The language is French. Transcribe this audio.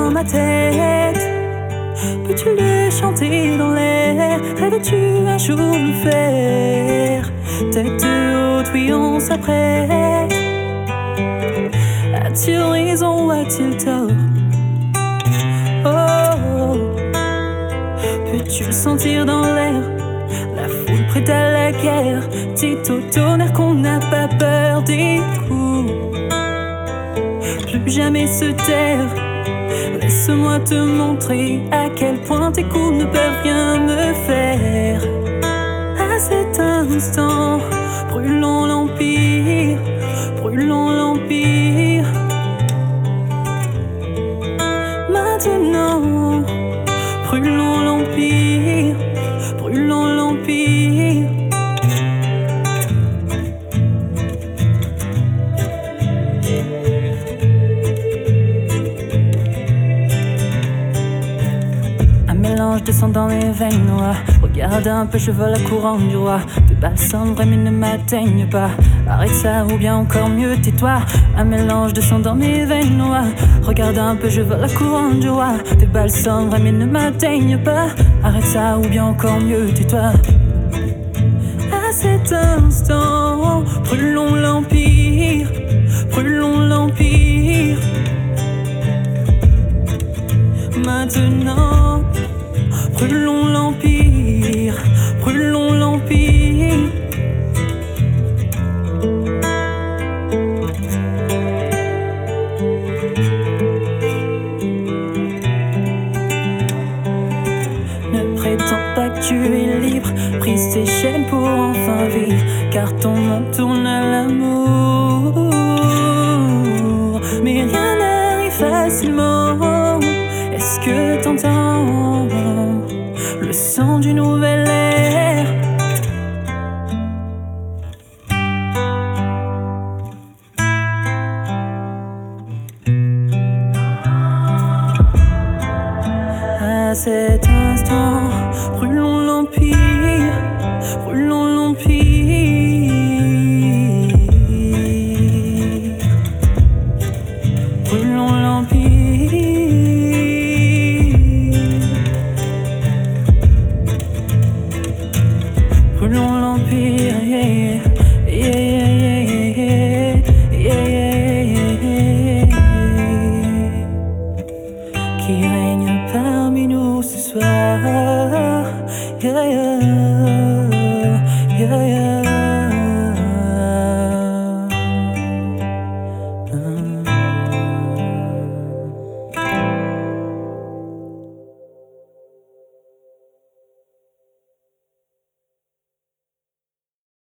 dans ma tête. Peux-tu les chanter dans l'air? Rêves-tu un jour le faire? Tête haute, oui on s'apprête. A-t-il raison ou a-t-il tort? Oh, peux-tu le sentir dans l'air? La foule prête à la guerre. Dit au tonnerre qu'on n'a pas peur des coups. Plus jamais se taire. Laisse-moi te montrer à quel point tes coups ne peuvent rien me faire. À cet instant, brûlons l'empire, brûlons l'empire. Maintenant, brûlons l'empire, brûlons l'empire. Descends dans mes veines noires. Regarde un peu, je veux la couronne du roi. Tes balsams vrais mais ne m'atteignent pas. Arrête ça ou bien encore mieux tais-toi. Un mélange descend dans mes veines noires. Regarde un peu, je veux la couronne du roi. Tes balsams vrais mais ne m'atteignent pas. Arrête ça ou bien encore mieux tais-toi. À cet instant, brûlons l'empire, brûlons l'empire. Maintenant, brûlons l'empire, brûlons l'empire. Ne prétends pas que tu es libre, brise tes chaînes pour enfin vivre, car ton monde tourne à l'amour. Mais rien n'arrive facilement. Est-ce que t'entends le son d'une nouvelle ère? À cet instant, brûlons l'empire, brûlons l'empire. Brûlons l'empire. Brûlons l'empire, yeah, yeah, yeah, yeah, yeah. Qui règne parmi nous ce soir, yeah, yeah, yeah, yeah.